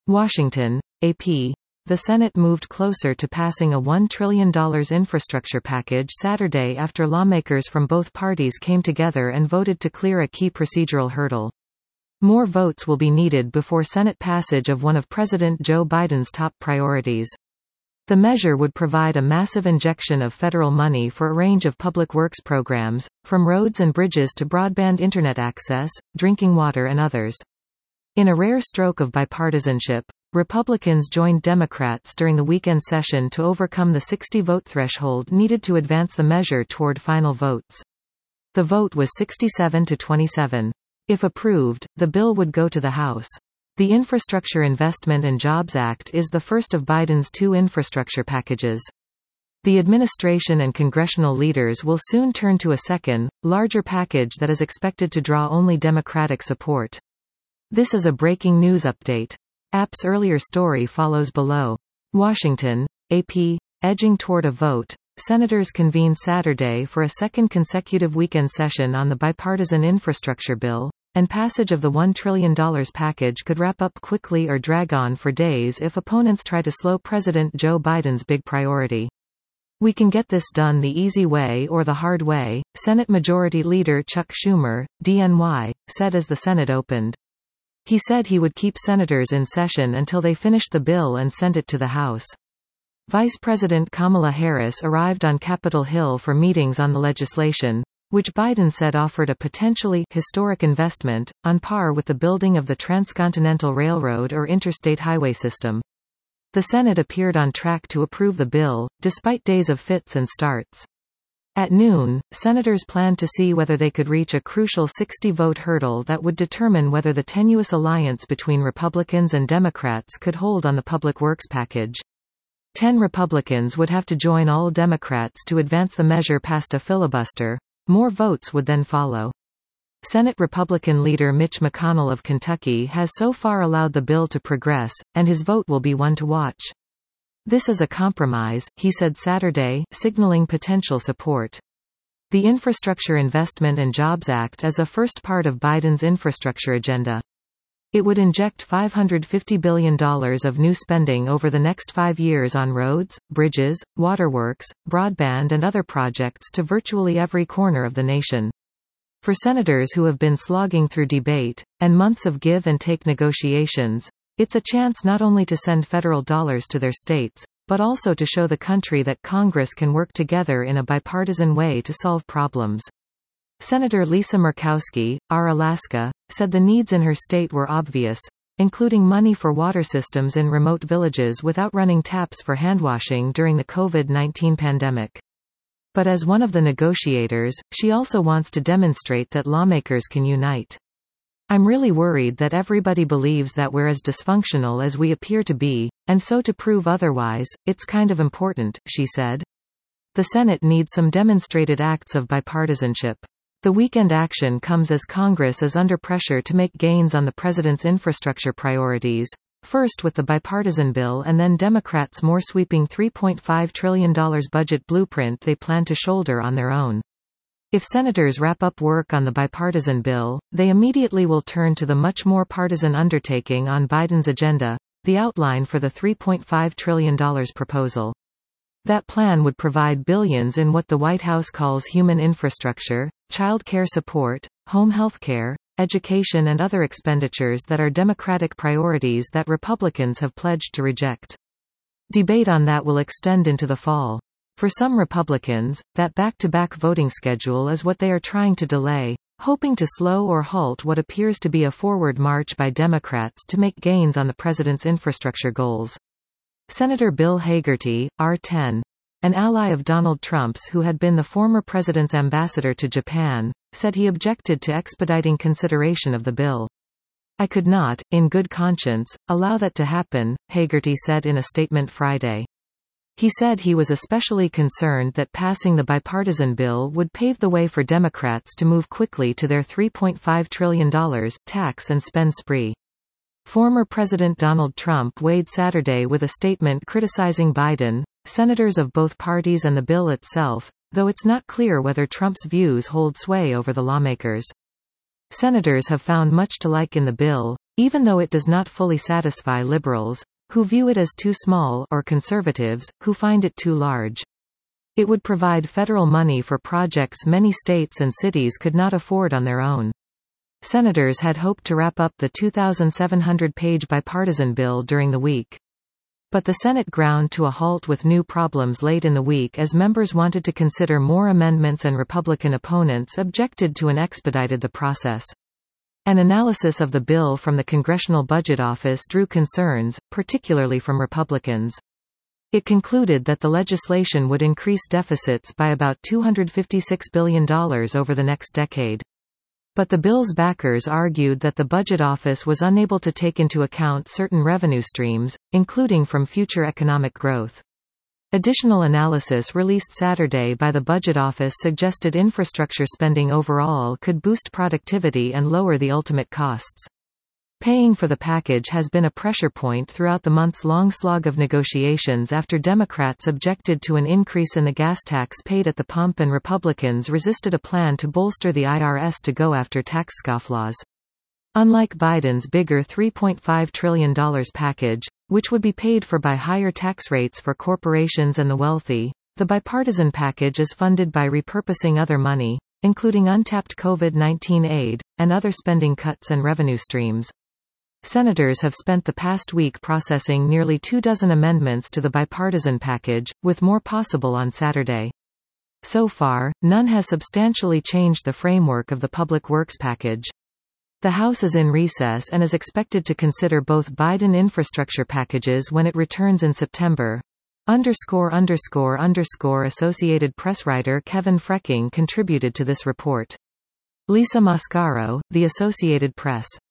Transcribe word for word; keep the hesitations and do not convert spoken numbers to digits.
Washington, A P. The Senate moved closer to passing a one trillion dollars infrastructure package Saturday after lawmakers from both parties came together and voted to clear a key procedural hurdle. More votes will be needed before Senate passage of one of President Joe Biden's top priorities. The measure would provide a massive injection of federal money for a range of public works programs, from roads and bridges to broadband internet access, drinking water and others. In a rare stroke of bipartisanship, Republicans joined Democrats during the weekend session to overcome the sixty vote threshold needed to advance the measure toward final votes. The vote was sixty-seven to twenty-seven. If approved, the bill would go to the House. The Infrastructure Investment and Jobs Act is the first of Biden's two infrastructure packages. The administration and congressional leaders will soon turn to a second, larger package that is expected to draw only Democratic support. This is a breaking news update. A P's earlier story follows below. Washington, A P. Edging toward a vote, senators convened Saturday for a second consecutive weekend session on the bipartisan infrastructure bill, and passage of the one trillion dollars package could wrap up quickly or drag on for days if opponents try to slow President Joe Biden's big priority. "We can get this done the easy way or the hard way," Senate Majority Leader Chuck Schumer, D N Y, said as the Senate opened. He said he would keep senators in session until they finished the bill and sent it to the House. Vice President Kamala Harris arrived on Capitol Hill for meetings on the legislation, which Biden said offered a potentially historic investment, on par with the building of the Transcontinental Railroad or interstate highway system. The Senate appeared on track to approve the bill, despite days of fits and starts. At noon, senators planned to see whether they could reach a crucial sixty vote hurdle that would determine whether the tenuous alliance between Republicans and Democrats could hold on the public works package. Ten Republicans would have to join all Democrats to advance the measure past a filibuster. More votes would then follow. Senate Republican leader Mitch McConnell of Kentucky has so far allowed the bill to progress, and his vote will be one to watch. "This is a compromise," he said Saturday, signaling potential support. The Infrastructure Investment and Jobs Act is a first part of Biden's infrastructure agenda. It would inject five hundred fifty billion dollars of new spending over the next five years on roads, bridges, waterworks, broadband and other projects to virtually every corner of the nation. For senators who have been slogging through debate, and months of give and take negotiations, it's a chance not only to send federal dollars to their states, but also to show the country that Congress can work together in a bipartisan way to solve problems. Senator Lisa Murkowski, R. Alaska, said the needs in her state were obvious, including money for water systems in remote villages without running taps for handwashing during the COVID nineteen pandemic. But as one of the negotiators, she also wants to demonstrate that lawmakers can unite. "I'm really worried that everybody believes that we're as dysfunctional as we appear to be, and so to prove otherwise, it's kind of important," she said. The Senate needs some demonstrated acts of bipartisanship. The weekend action comes as Congress is under pressure to make gains on the president's infrastructure priorities, first with the bipartisan bill and then Democrats' more sweeping three point five trillion dollars budget blueprint they plan to shoulder on their own. If senators wrap up work on the bipartisan bill, they immediately will turn to the much more partisan undertaking on Biden's agenda, the outline for the three point five trillion dollars proposal. That plan would provide billions in what the White House calls human infrastructure, child care support, home health care, education and other expenditures that are Democratic priorities that Republicans have pledged to reject. Debate on that will extend into the fall. For some Republicans, that back-to-back voting schedule is what they are trying to delay, hoping to slow or halt what appears to be a forward march by Democrats to make gains on the president's infrastructure goals. Senator Bill Hagerty, R ten, an ally of Donald Trump's who had been the former president's ambassador to Japan, said he objected to expediting consideration of the bill. "I could not, in good conscience, allow that to happen," Hagerty said in a statement Friday. He said he was especially concerned that passing the bipartisan bill would pave the way for Democrats to move quickly to their three point five trillion dollars tax and spend spree. Former President Donald Trump weighed Saturday with a statement criticizing Biden, senators of both parties and the bill itself, though it's not clear whether Trump's views hold sway over the lawmakers. Senators have found much to like in the bill, even though it does not fully satisfy liberals, who view it as too small, or conservatives, who find it too large. It would provide federal money for projects many states and cities could not afford on their own. Senators had hoped to wrap up the two thousand seven hundred page bipartisan bill during the week. But the Senate ground to a halt with new problems late in the week as members wanted to consider more amendments and Republican opponents objected to and expedited the process. An analysis of the bill from the Congressional Budget Office drew concerns, particularly from Republicans. It concluded that the legislation would increase deficits by about two hundred fifty-six billion dollars over the next decade. But the bill's backers argued that the Budget Office was unable to take into account certain revenue streams, including from future economic growth. Additional analysis released Saturday by the Budget Office suggested infrastructure spending overall could boost productivity and lower the ultimate costs. Paying for the package has been a pressure point throughout the months-long slog of negotiations after Democrats objected to an increase in the gas tax paid at the pump and Republicans resisted a plan to bolster the I R S to go after tax scofflaws. Unlike Biden's bigger three point five trillion dollars package, which would be paid for by higher tax rates for corporations and the wealthy, the bipartisan package is funded by repurposing other money, including untapped COVID nineteen aid, and other spending cuts and revenue streams. Senators have spent the past week processing nearly two dozen amendments to the bipartisan package, with more possible on Saturday. So far, none has substantially changed the framework of the Public Works package. The House is in recess and is expected to consider both Biden infrastructure packages when it returns in September. Underscore underscore underscore Associated Press writer Kevin Frecking contributed to this report. Lisa Mascaro, The Associated Press.